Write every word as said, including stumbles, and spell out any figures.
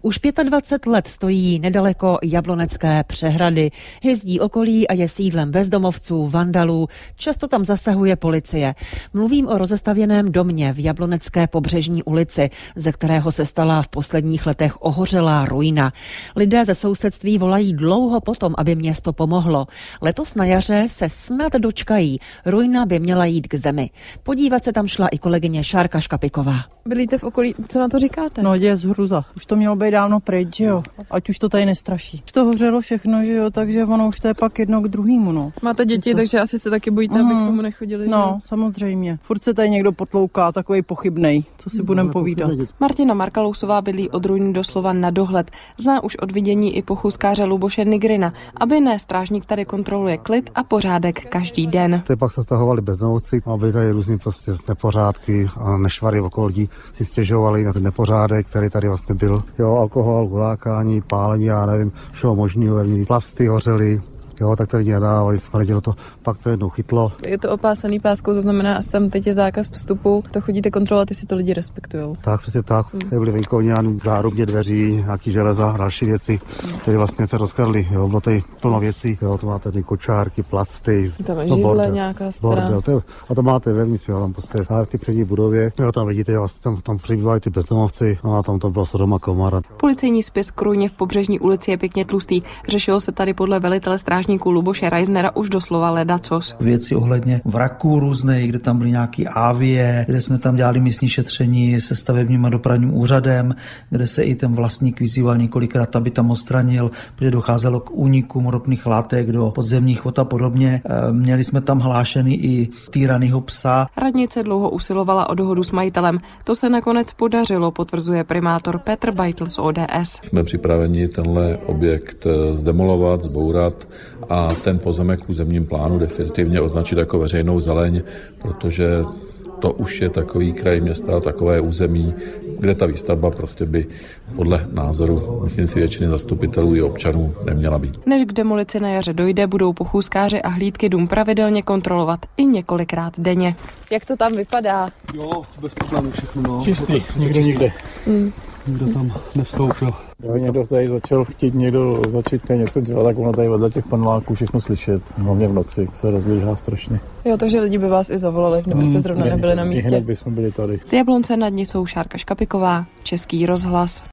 Už dvacet pět let stojí nedaleko Jablonecké přehrady. Hyzdí okolí a je sídlem bezdomovců, vandalů. Často tam zasahuje policie. Mluvím o rozestavěném domě v Jablonecké pobřežní ulici, ze kterého se stala v posledních letech ohořelá ruina. Lidé ze sousedství volají dlouho potom, aby město pomohlo. Letos na jaře se snad dočkají. Ruina by měla jít k zemi. Podívat se tam šla i kolegyně Šárka Škapiková. Bylíte v okolí, co na to říkáte? No, děje zhruza. Už to mělo být dávno pryč, že jo. Ať už to tady nestraší. Už to hořelo všechno, že jo, takže ono už to je pak jedno k druhému, no. Máte děti, to... takže asi se taky bojíte, mm. aby k tomu nechodili. No, že? Samozřejmě. Furt se tady někdo potlouká, takovej pochybnej, co si no, budeme povídat. Martina Markalousová bydlí od ruiny doslova na dohled. Zná už od vidění i pochůzkáře Luboše Nigrina. Aby ne, strážník tady kontroluje klid a pořádek každý den. Ty pak se stahovali bezdomovci, aby tady různý prostě nepořádky a nešvary okolo lidí si stěžovali na ten nepořádek, který tady vlastně byl. Jo, alkohol, hulákání, pálení, já nevím, všeho možného, plasty hořely. Jo, tak to lidi nedávali, smrdilo to, pak to jednou chytlo. Je to opásaný páskou, to znamená, asi tam teď je zákaz vstupu, to chodíte kontrolovat, jestli to lidi respektujou. Tak, přesně tak. Hmm. Tady byly venkovní zárubně dveří, nějaký železa, další věci, které vlastně se rozkradly. Jo, bylo tady plno věcí, jo, to máte tady kočárky, plasty. Tam je židle, bordel, nějaká strana. A to máte vevnitř, jo, tam prostě v té přední budově. Jo, tam vidíte, jo, vlastně tam, tam přibývají ty bezdomovci, no a tam to bylo Sodoma Gomorra. Policejní spis k ruině v pobřežní ulici je pěkně tlustý. Řešilo se tady podle velitele strážníků Luboše Reisnera už doslova ledacos. Věci ohledně vraků různých, kde tam byly nějaký ávie, kde jsme tam dělali místní šetření se stavebním a dopravním úřadem, kde se i ten vlastník vyzýval několikrát, aby tam odstranil, protože docházelo k únikům ropných látek do podzemních vod a podobně. Měli jsme tam hlášený i týranýho psa. Radnice dlouho usilovala o dohodu s majitelem. To se nakonec podařilo, potvrzuje primátor Petr Beitl z O D S. Jsme připraveni tenhle objekt zdemolovat, zbourat a ten pozemek v územním plánu definitivně označit jako veřejnou zeleň, protože to už je takový kraj města, takové území, kde ta výstavba prostě by podle názoru, myslím si, většiny zastupitelů i občanů neměla být. Než k demolici na jaře dojde, budou pochůzkáři a hlídky dům pravidelně kontrolovat i několikrát denně. Jak to tam vypadá? Jo, bez problémů všechno. No. Čistý, nikde, nikde. Mm. Nikdo tam nevstoupil. Kdyby někdo tady začal chtít někdo začít tady něco dělat, tak ono tady vedle těch paneláků všechno slyšet. Hlavně v noci se rozlížá strašně. Jo, takže lidi by vás i zavolali, kdybyste zrovna nebyli na místě. Hned bychom byli tady. Z Jablonce nad ní jsou Šárka Škapiková, Český rozhlas.